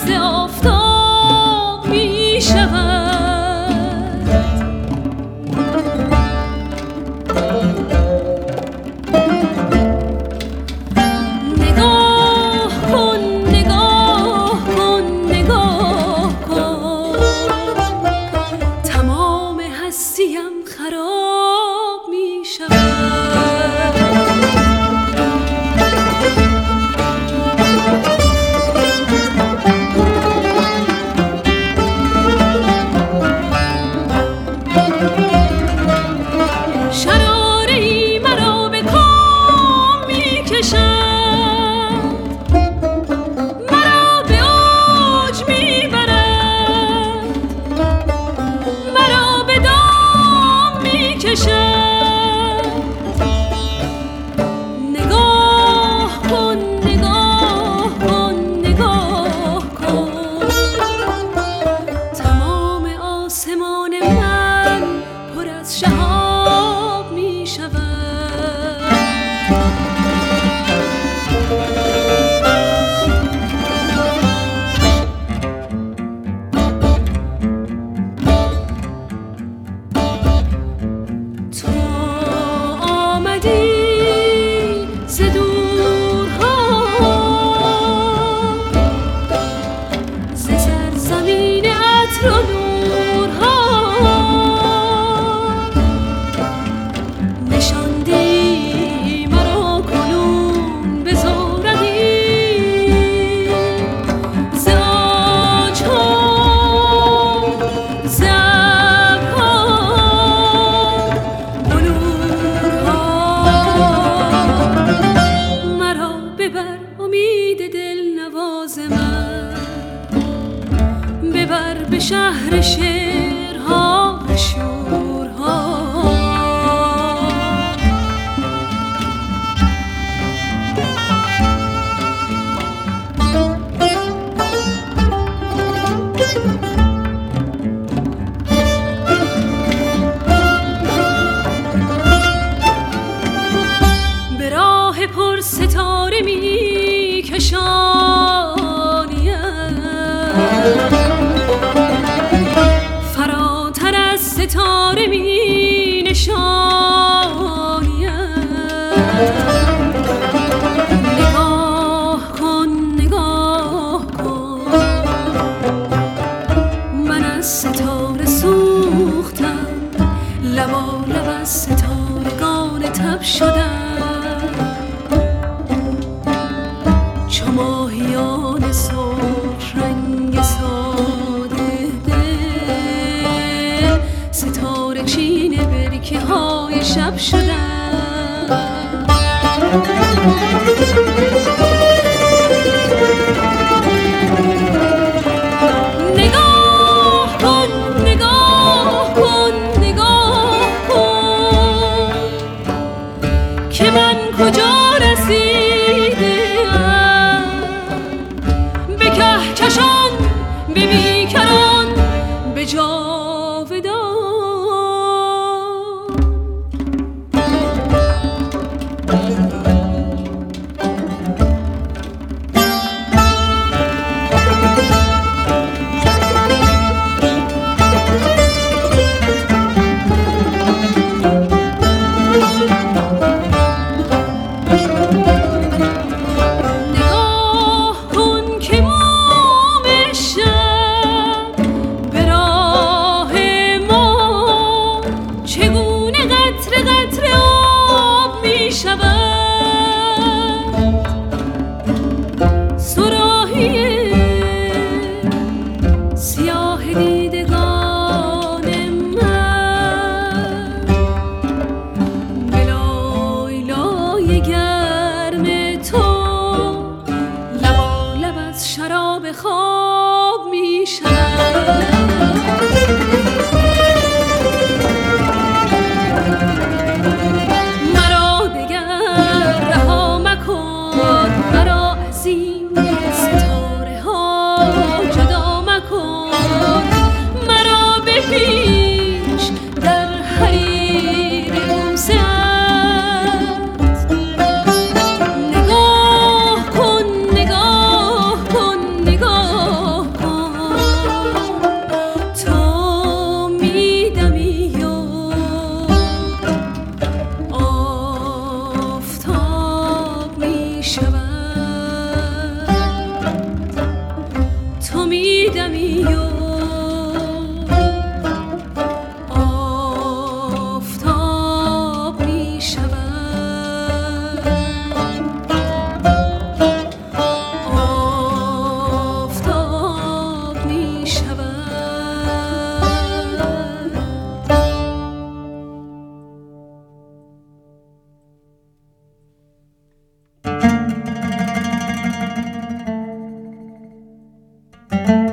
ز آفتاب می شود. نگاه کن نگاه کن نگاه کن، تمام هستیم خراب می شود. شراره‌ای مرا به کام می کشد، مرا به اوج می برد، مرا به دام می کشد. نگاه کن نگاه کن نگاه کن، تمام آسمان من پر از شهاب می شود. تو آمدی ز دورها، ز سرزمین عطر و نورها، نشاندی مرا کنون به زورقی ز عاج‌ها، ز ابرها، بلورها. مرا ببر امید دلنواز من، ببر به شهر شعرها و شورها. به راه پر ستاره می کشانیم، فراتر از ستاره می نشانیم. نگاه کن نگاه کن، من از ستاره سوختم، لبالب از ستارگان تب شدم. چو ماهیان سرخ رنگ ساده دل، ستاره چین برکه های شب شدم. نگاه کن نگاه کن نگاه کن، که من کجا رسیدم. به کهکشان به بیکران به جاودان. نگاه کن که موم شب به راه ما چگونه قطره قطره آب می شود. صراحی سیاه دیدگان من به لایلای گرم تو، لبالب از شراب خواب می شود. مرا دگر رها مکن، مرا از این ستاره ها جدا مکن. مرا بپیچ در حریر بوسه ات. نگاه کن نگاه کن نگاه میدمی و آفتاب میشود، آفتاب میشود.